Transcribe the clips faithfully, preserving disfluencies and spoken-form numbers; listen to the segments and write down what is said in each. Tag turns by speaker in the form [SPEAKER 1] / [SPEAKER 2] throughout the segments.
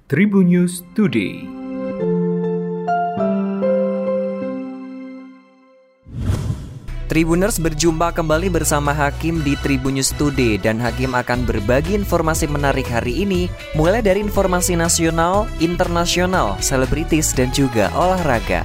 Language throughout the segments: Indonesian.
[SPEAKER 1] Tribun News Today.
[SPEAKER 2] Tribuners berjumpa kembali bersama Hakim di Tribun News Today, dan Hakim akan berbagi informasi menarik hari ini, mulai dari informasi nasional, internasional, selebritis, dan juga olahraga.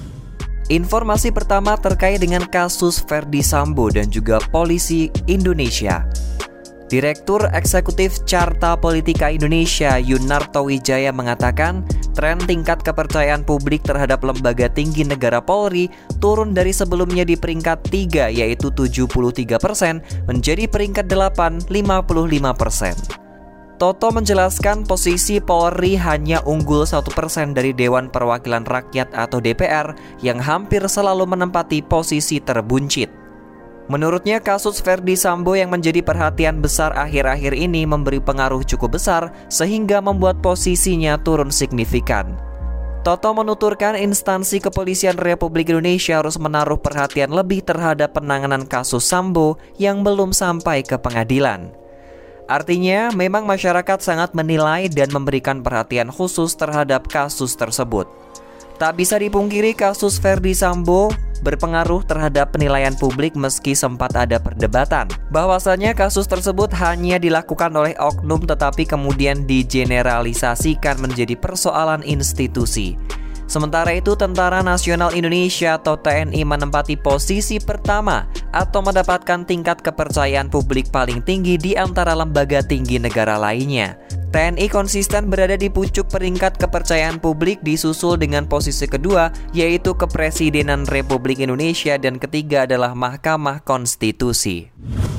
[SPEAKER 2] Informasi pertama terkait dengan kasus Ferdy Sambo dan juga polisi Indonesia. Direktur Eksekutif Carta Politika Indonesia Yunarto Wijaya mengatakan tren tingkat kepercayaan publik terhadap lembaga tinggi negara Polri turun dari sebelumnya di peringkat tiga yaitu tujuh puluh tiga persen menjadi peringkat delapan, lima puluh lima persen. Toto menjelaskan posisi Polri hanya unggul satu persen dari Dewan Perwakilan Rakyat atau D P R yang hampir selalu menempati posisi terbuncit. Menurutnya kasus Ferdy Sambo yang menjadi perhatian besar akhir-akhir ini memberi pengaruh cukup besar sehingga membuat posisinya turun signifikan. Toto menuturkan instansi kepolisian Republik Indonesia harus menaruh perhatian lebih terhadap penanganan kasus Sambo yang belum sampai ke pengadilan. Artinya, memang masyarakat sangat menilai dan memberikan perhatian khusus terhadap kasus tersebut. Tak bisa dipungkiri kasus Ferdy Sambo berpengaruh terhadap penilaian publik meski sempat ada perdebatan bahwasanya kasus tersebut hanya dilakukan oleh oknum tetapi kemudian digeneralisasikan menjadi persoalan institusi. Sementara itu, Tentara Nasional Indonesia atau T N I menempati posisi pertama atau mendapatkan tingkat kepercayaan publik paling tinggi di antara lembaga tinggi negara lainnya. T N I konsisten berada di pucuk peringkat kepercayaan publik disusul dengan posisi kedua yaitu Kepresidenan Republik Indonesia dan ketiga adalah Mahkamah Konstitusi.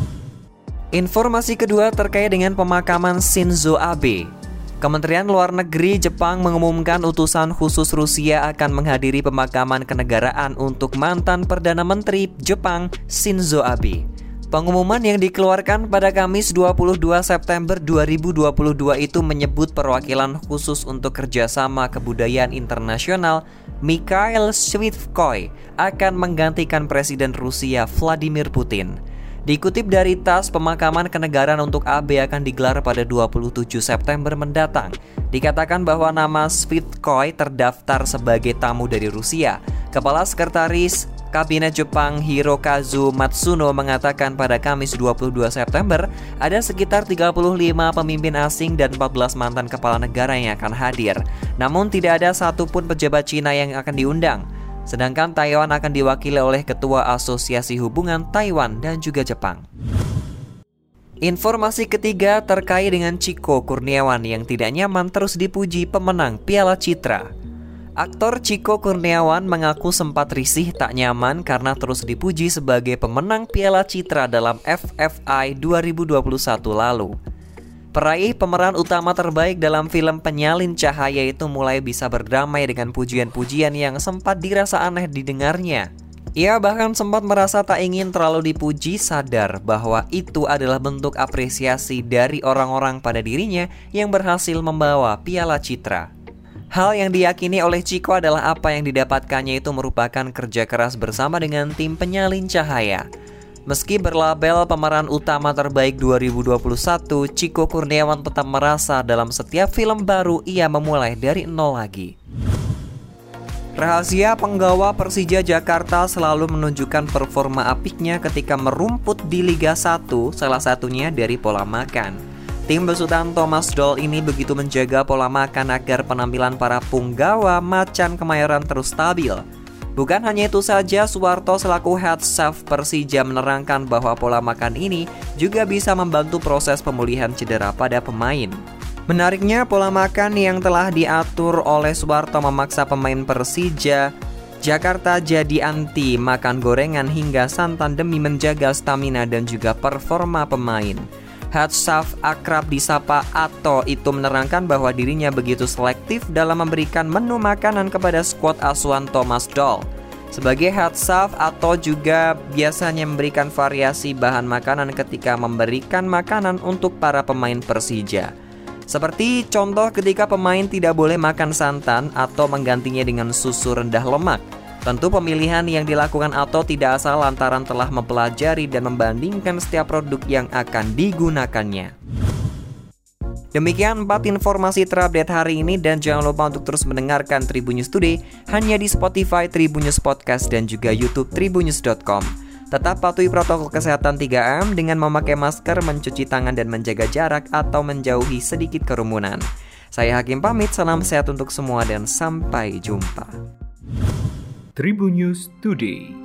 [SPEAKER 2] Informasi kedua terkait dengan pemakaman Shinzo Abe. Kementerian Luar Negeri Jepang mengumumkan utusan khusus Rusia akan menghadiri pemakaman kenegaraan untuk mantan Perdana Menteri Jepang Shinzo Abe. Pengumuman yang dikeluarkan pada Kamis dua puluh dua September dua ribu dua puluh dua itu menyebut perwakilan khusus untuk kerjasama kebudayaan internasional Mikhail Shvitskoy akan menggantikan Presiden Rusia Vladimir Putin. Dikutip dari T A S S, pemakaman kenegaraan untuk Abe akan digelar pada dua puluh tujuh September mendatang. Dikatakan bahwa nama Shvitskoy terdaftar sebagai tamu dari Rusia. Kepala Sekretaris Kabinet Jepang Hirokazu Matsuno mengatakan pada Kamis dua puluh dua September ada sekitar tiga puluh lima pemimpin asing dan empat belas mantan kepala negara yang akan hadir. Namun tidak ada satupun pejabat Cina yang akan diundang. Sedangkan Taiwan akan diwakili oleh Ketua Asosiasi Hubungan Taiwan dan juga Jepang. Informasi ketiga terkait dengan Chico Kurniawan yang tidak nyaman terus dipuji pemenang Piala Citra. Aktor Chico Kurniawan mengaku sempat risih tak nyaman karena terus dipuji sebagai pemenang Piala Citra dalam F F I dua ribu dua puluh satu lalu. Peraih pemeran utama terbaik dalam film Penyalin Cahaya itu mulai bisa berdamai dengan pujian-pujian yang sempat dirasa aneh didengarnya. Ia bahkan sempat merasa tak ingin terlalu dipuji, sadar bahwa itu adalah bentuk apresiasi dari orang-orang pada dirinya yang berhasil membawa Piala Citra. Hal yang diyakini oleh Chico adalah apa yang didapatkannya itu merupakan kerja keras bersama dengan tim Penyalin Cahaya. Meski berlabel pemeran utama terbaik dua ribu dua puluh satu, Chico Kurniawan tetap merasa dalam setiap film baru ia memulai dari nol lagi. Rahasia penggawa Persija Jakarta selalu menunjukkan performa apiknya ketika merumput di Liga satu, salah satunya dari pola makan. Tim besutan Thomas Doll ini begitu menjaga pola makan agar penampilan para punggawa Macan Kemayoran terus stabil. Bukan hanya itu saja, Suwarto selaku head chef Persija menerangkan bahwa pola makan ini juga bisa membantu proses pemulihan cedera pada pemain. Menariknya, pola makan yang telah diatur oleh Suwarto memaksa pemain Persija Jakarta jadi anti makan gorengan hingga santan demi menjaga stamina dan juga performa pemain. Head chef akrab disapa Ato itu menerangkan bahwa dirinya begitu selektif dalam memberikan menu makanan kepada skuad asuhan Thomas Doll. Sebagai head chef, Ato juga biasanya memberikan variasi bahan makanan ketika memberikan makanan untuk para pemain Persija. Seperti contoh ketika pemain tidak boleh makan santan atau menggantinya dengan susu rendah lemak. Tentu pemilihan yang dilakukan Ato tidak asal lantaran telah mempelajari dan membandingkan setiap produk yang akan digunakannya. Demikian empat informasi terupdate hari ini dan jangan lupa untuk terus mendengarkan Tribun News Today hanya di Spotify Tribun News Podcast dan juga YouTube tribunnews dot com. Tetap patuhi protokol kesehatan tiga M dengan memakai masker, mencuci tangan dan menjaga jarak atau menjauhi sedikit kerumunan. Saya Hakim pamit, salam sehat untuk semua dan sampai jumpa.
[SPEAKER 1] Tribun News Today.